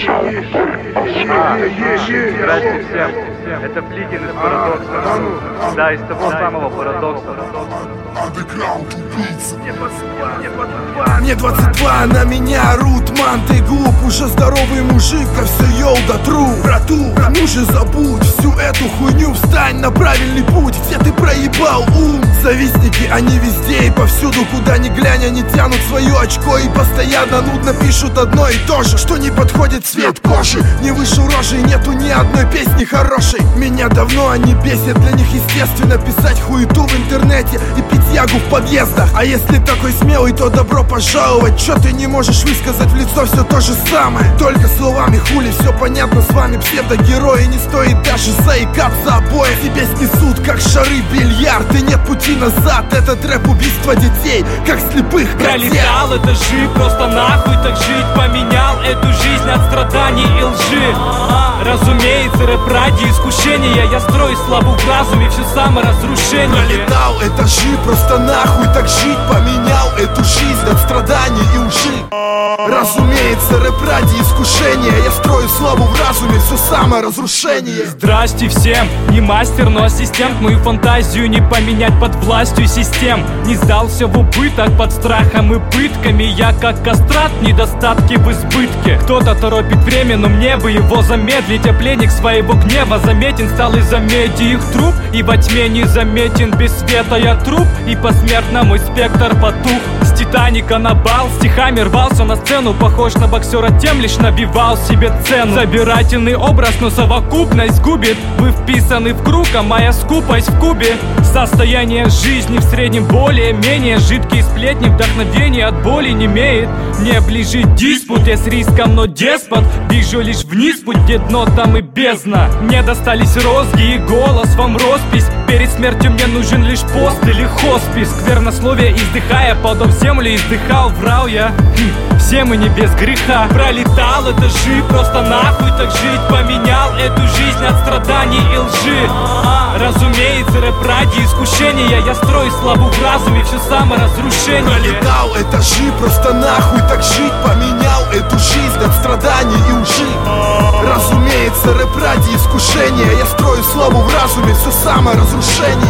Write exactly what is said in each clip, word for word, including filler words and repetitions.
Здравствуйте всем. Это Фликин из Парадокса. Да, из того самого Парадокса. Мне двадцать два, на меня орут, ман, ты глуп. Уже здоровый мужик, а все йоу да тру. Брату, ну же забудь всю эту хуйню, встань на правильный путь, где ты проебал ум. Завистники, они везде и повсюду, куда ни глянь, они тянут свое очко и постоянно нудно пишут одно и то же, что не подходит цвет кожи. Не вышел рожей, нету ни одной песни хорошей. Меня давно они бесят, для них естественно писать хуету в интернете и пить ягу в подъездах. А если такой смелый, то добро пожаловать. Чё ты не можешь высказать в лицо все то же самое? Только словами хули, все понятно с вами, псевдогерои. Не стоит даже заикаться обоих. Тебе снесут, как шары в бильярд, и нет пути назад. Этот рэп убийство детей, как слепых котят. Пролетал этажи, просто нахуй так жить. Поменял эту жизнь от страданий и лжи. Разумеется, рэп ради искушения. Я строю славу в разуме, все саморазрушение. Пролетал этажи, просто нахуй так жить. Поменял эту жизнь от страданий и лжи. Разумеется, рэп ради искушения. Я строю славу в разуме, все саморазрушение. Здрасте всем, не мастер, но ассистент. Мою фантазию не поменять под властью систем. Не сдался в убыток под страхом и пытками. Я как кастрат, недостатки в избытке. Кто-то торопит время, но мне бы его замедлить. А пленник своего гнева заметен стал из-за меди их труп. И во тьме не заметен, без света я труп. И посмертно мой спектр потух. С Титаника на бал, стихами рвался на сцену. Похож на боксера, тем лишь набивал себе цену. Собирательный образ, но совокупность губит. Вы вписаны в круг, а моя скупость в кубе. Состояние жизни в среднем более-менее. Жидкие сплетни, вдохновение от боли не имеет. Мне ближе диспут, я с риском, но деспот. Вижу лишь вниз путь, где дно, там и бездна. Мне достались розги и голос, вам роспись. Перед смертью мне нужен лишь пост или хоспис. Сквернословие издыхая, подоб землю издыхал, врал я. Хм, все мы не без греха. Пролетал этажи, просто нахуй так жить. Поменял эту жизнь от страданий и лжи. Разумеется, рэп ради искушения. Я строю славу в разуме, все саморазрушение. Пролетал этажи, просто нахуй так жить. Поменял эту жизнь от страданий и лжи. Разумеется, рэп ради искушения. Я строю славу в разуме, все саморазрушение.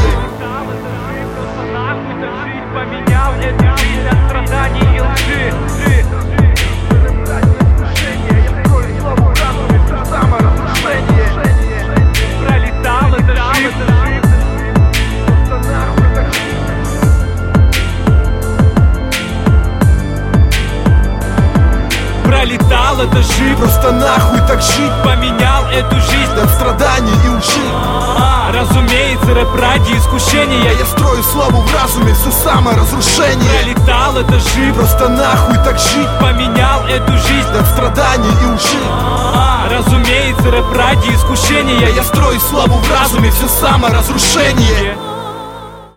Поменял эту жизнь от страданий и лжи. Пролетал этажи. Пролетал этажи, просто нахуй так жить. Поменял эту жизнь от страданий и лжи. Разумеется, рэп ради искушения. Я строю славу в разуме, все саморазрушение. Пролетал этажи, просто нахуй так жить. Поменял эту жизнь от страданий и лжи. Разумеется, рэп ради искушения. Я строю славу в разуме, все саморазрушение.